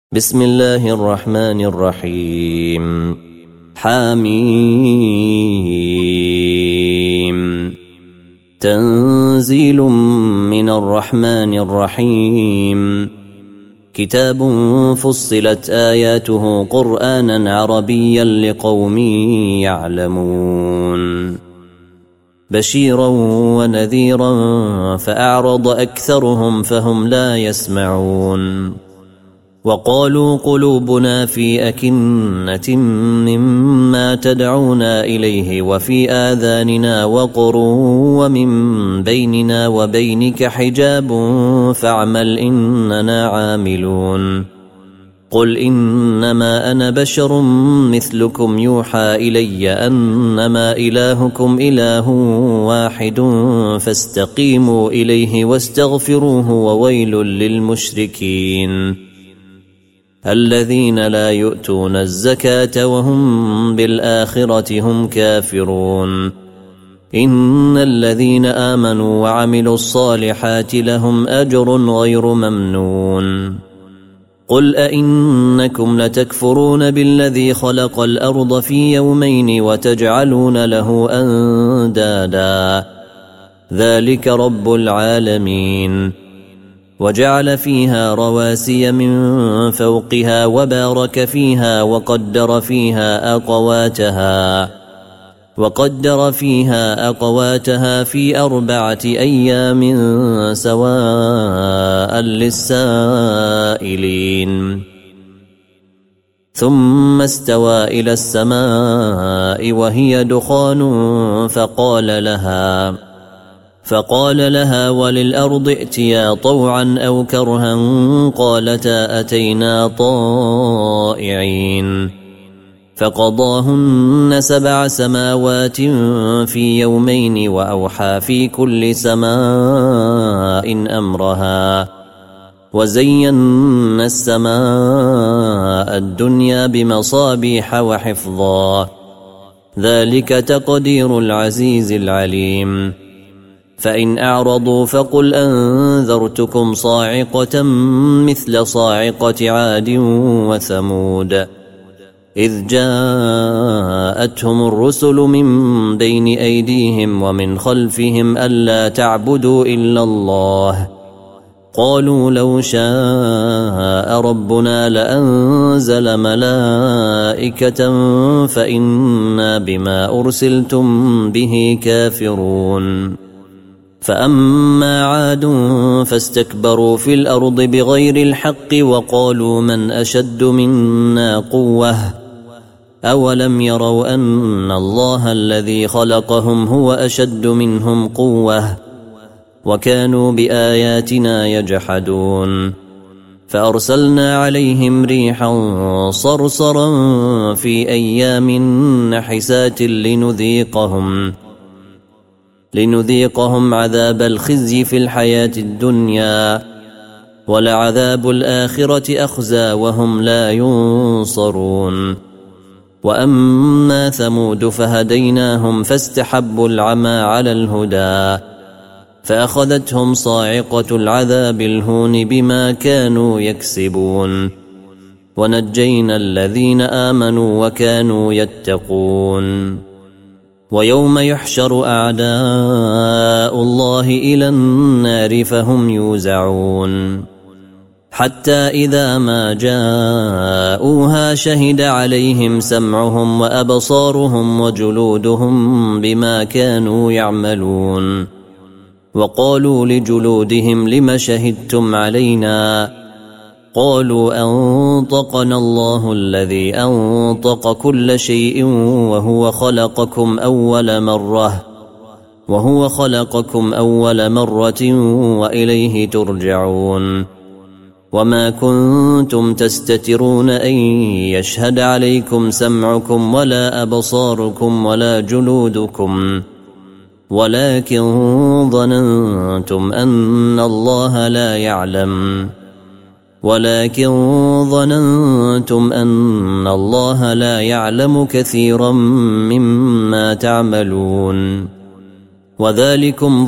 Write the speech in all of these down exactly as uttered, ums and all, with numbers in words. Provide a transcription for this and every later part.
بسم الله الرحمن الرحيم. حميم. تنزيل من الرحمن الرحيم. كتاب فصلت آياته قرآنا عربيا لقوم يعلمون بشيرا ونذيرا فأعرض أكثرهم فهم لا يسمعون. وقالوا قلوبنا في أكنة مما تدعونا إليه وفي آذاننا وقر ومن بيننا وبينك حجاب فاعمل إننا عاملون. قل إنما أنا بشر مثلكم يوحى إلي أنما إلهكم إله واحد فاستقيموا إليه واستغفروه وويل للمشركين الذين لا يؤتون الزكاة وهم بالآخرة هم كافرون. إن الذين آمنوا وعملوا الصالحات لهم أجر غير ممنون. قل أئنكم لتكفرون بالذي خلق الأرض في يومين وتجعلون له أندادا ذلك رب العالمين. وجعل فيها رواسي من فوقها وبارك فيها وقدر فيها أقواتها وقدر فيها أقواتها في أربعة أيام سواء للسائلين. ثم استوى إلى السماء وهي دخان فقال لها فقال لها وللأرض ائتيا طوعا أو كرها قالتا أتينا طائعين. فقضاهن سبع سماوات في يومين وأوحى في كل سماء أمرها وزينا السماء الدنيا بمصابيح وحفظا ذلك تقدير العزيز العليم. فإن أعرضوا فقل أنذرتكم صاعقة مثل صاعقة عاد وثمود إذ جاءتهم الرسل من بين أيديهم ومن خلفهم ألا تعبدوا إلا الله قالوا لو شاء ربنا لأنزل ملائكة فإنا بما أرسلتم به كافرون. فأما عاد فاستكبروا في الأرض بغير الحق وقالوا من أشد منا قوة أولم يروا أن الله الذي خلقهم هو أشد منهم قوة وكانوا بآياتنا يجحدون. فأرسلنا عليهم ريحا صرصرا في أيام نحسات لنذيقهم لنذيقهم عذاب الخزي في الحياة الدنيا ولعذاب الآخرة أخزى وهم لا ينصرون. وأما ثمود فهديناهم فاستحبوا العمى على الهدى فأخذتهم صاعقة العذاب الهون بما كانوا يكسبون. ونجينا الذين آمنوا وكانوا يتقون. ويوم يحشر أعداء الله إلى النار فهم يوزعون حتى إذا ما جاءوها شهد عليهم سمعهم وأبصارهم وجلودهم بما كانوا يعملون. وقالوا لجلودهم لم شهدتم علينا قالوا أنطقنا الله الذي أنطق كل شيء وهو خلقكم أول مرة وهو خلقكم أول مرة وإليه ترجعون. وما كنتم تستترون أن يشهد عليكم سمعكم ولا أبصاركم ولا جلودكم ولكن ظننتم أن الله لا يعلم ولكن ظننتم أن الله لا يعلم كثيرا مما تعملون. وذلكم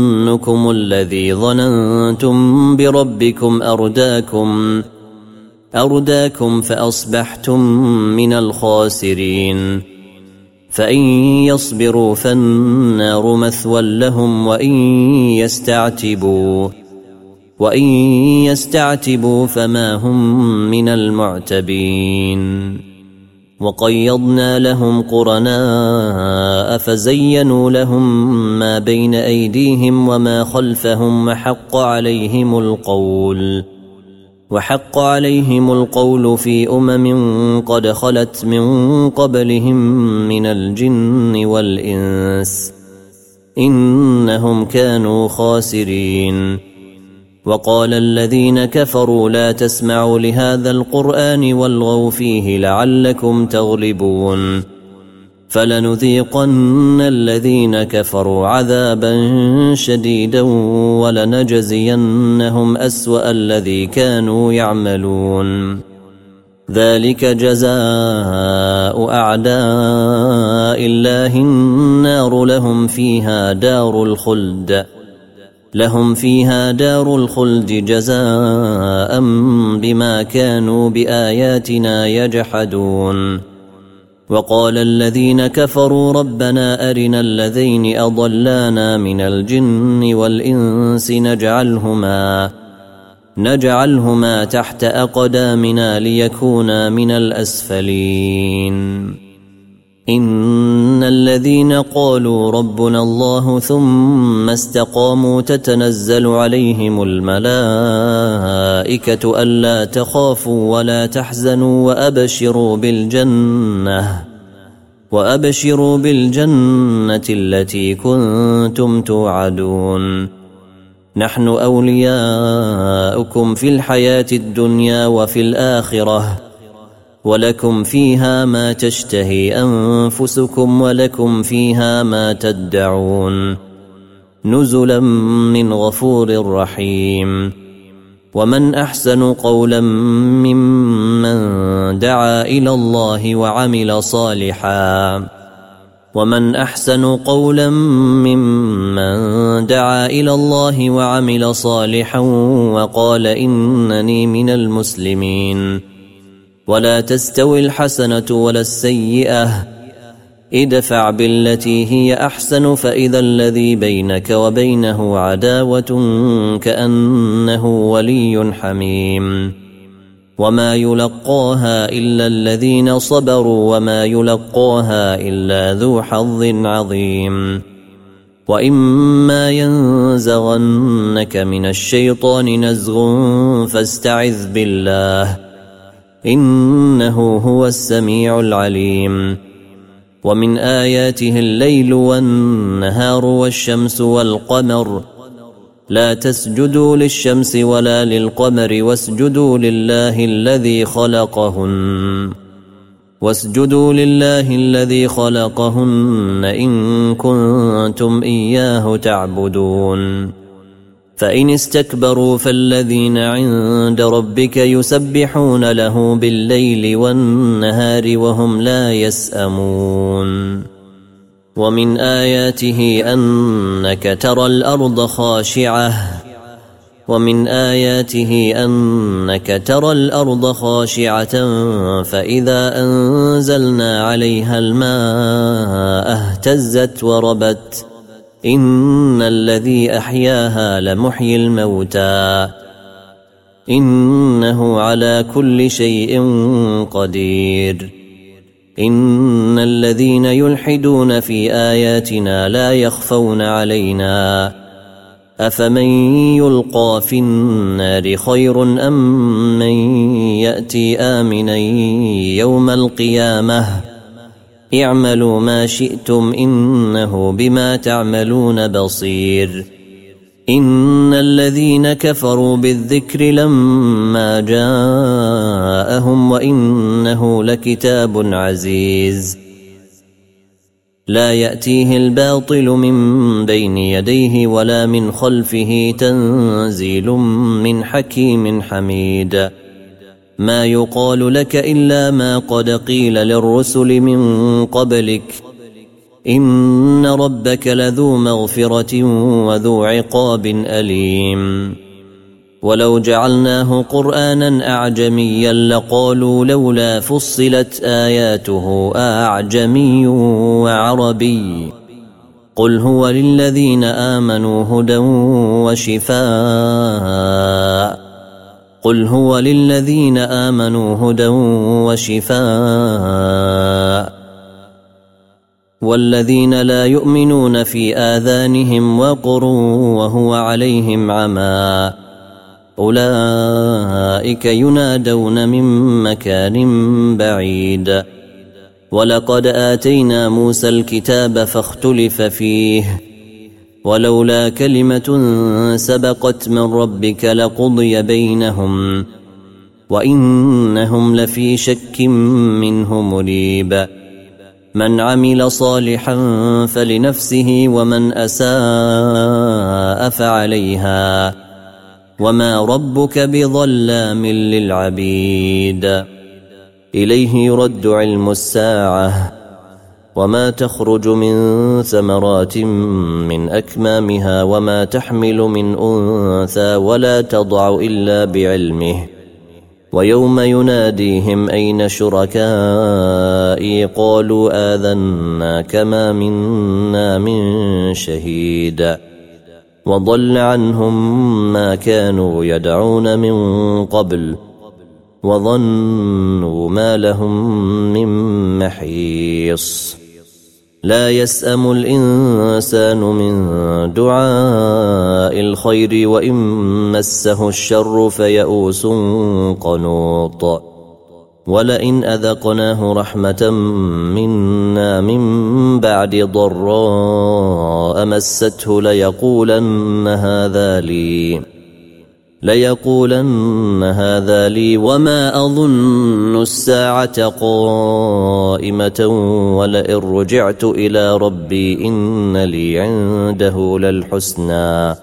ظنكم الذي ظننتم بربكم أرداكم أرداكم فأصبحتم من الخاسرين فإن يصبروا فالنار مثوى لهم وإن يستعتبوا وإن يستعتبوا فما هم من المعتبين وقيضنا لهم قرناء فزينوا لهم ما بين أيديهم وما خلفهم وحق عليهم القول وحق عليهم القول في أمم قد خلت من قبلهم من الجن والإنس إنهم كانوا خاسرين وقال الذين كفروا لا تسمعوا لهذا القرآن والغوا فيه لعلكم تغلبون فلنذيقن الذين كفروا عذابا شديدا ولنجزينهم أسوأ الذي كانوا يعملون ذلك جزاء أعداء الله النار لهم فيها دار الخلد لهم فيها دار الخلد جزاء بما كانوا بآياتنا يجحدون وقال الذين كفروا ربنا أرنا الذين أضلانا من الجن والإنس نجعلهما نجعلهما تحت أقدامنا ليكونا من الأسفلين إن الذين قالوا ربنا الله ثم استقاموا تتنزل عليهم الملائكة ألا تخافوا ولا تحزنوا وأبشروا بالجنة وأبشروا بالجنة التي كنتم توعدون نحن أولياؤكم في الحياة الدنيا وفي الآخرة ولكم فيها ما تشتهي أنفسكم ولكم فيها ما تدعون نزلا من غفور رحيم ومن أحسن قولا ممن دعا إلى الله وعمل صالحا ومن أحسن قولا ممن دعا إلى الله وعمل صالحا وقال إنني من المسلمين ولا تستوي الحسنة ولا السيئة ادفع بالتي هي أحسن فإذا الذي بينك وبينه عداوة كأنه ولي حميم وما يلقاها إلا الذين صبروا وما يلقاها إلا ذو حظ عظيم وإما ينزغنك من الشيطان نزغ فاستعذ بالله إنه هو السميع العليم ومن آياته الليل والنهار والشمس والقمر لا تسجدوا للشمس ولا للقمر واسجدوا لله الذي خلقهن واسجدوا لله الذي خلقهن إن كنتم إياه تعبدون فإن استكبروا فالذين عند ربك يسبحون له بالليل والنهار وهم لا يسأمون ومن آياته أنك ترى الأرض خاشعة ومن آياته أنك ترى الأرض خاشعة فإذا أنزلنا عليها الماء اهتزت وربت إن الذي أحياها لمحيي الموتى إنه على كل شيء قدير إن الذين يلحدون في آياتنا لا يخفون علينا أفمن يلقى في النار خير أم من يأتي آمنا يوم القيامة اعملوا ما شئتم إنه بما تعملون بصير إن الذين كفروا بالذكر لما جاءهم وإنه لكتاب عزيز لا يأتيه الباطل من بين يديه ولا من خلفه تنزيل من حكيم حميد ما يقال لك إلا ما قد قيل للرسل من قبلك إن ربك لذو مغفرة وذو عقاب أليم ولو جعلناه قرآنا أعجميا لقالوا لولا فصلت آياته أعجمي وعربي قل هو للذين آمنوا هدى وشفاء قل هو للذين آمنوا هدى وشفاء والذين لا يؤمنون في آذانهم وقر وهو عليهم عمى أولئك ينادون من مكان بعيد ولقد آتينا موسى الكتاب فاختلف فيه ولولا كلمة سبقت من ربك لقضي بينهم وإنهم لفي شك منه مريب من عمل صالحا فلنفسه ومن أساء فعليها وما ربك بظلام للعبيد إليه يرد علم الساعة وما تخرج من ثمرات من أكمامها وما تحمل من أنثى ولا تضع إلا بعلمه ويوم يناديهم أين شركائي قالوا آذنا كما منا من شهيد وضل عنهم ما كانوا يدعون من قبل وظنوا ما لهم من محيص لا يسأم الإنسان من دعاء الخير وإن مسه الشر فيئوس قنوط ولئن أذقناه رحمة منا من بعد ضراء مسته ليقولن هذا لي ليقولن هذا لي وما أظن الساعة قائمة ولئن رجعت إلى ربي إن لي عنده للحسنى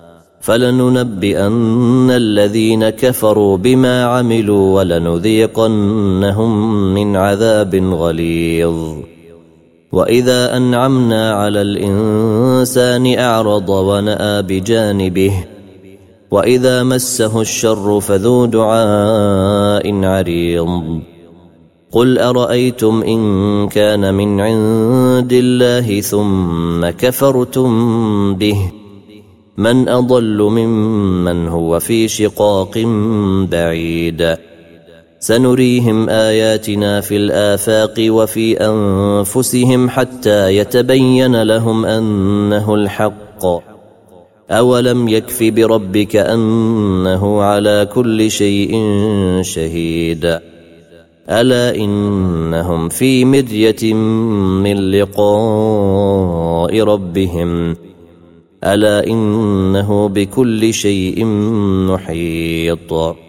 فلننبئن الذين كفروا بما عملوا ولنذيقنهم من عذاب غليظ وإذا أنعمنا على الإنسان أعرض ونأى بجانبه وإذا مسه الشر فذو دعاء عريض قل أرأيتم إن كان من عند الله ثم كفرتم به من أضل ممن هو في شقاق بعيد سنريهم آياتنا في الآفاق وفي أنفسهم حتى يتبين لهم أنه الحق أولم يكف بربك أنه على كل شيء شهيد ألا إنهم في مرية من لقاء ربهم ألا إنه بكل شيء محيط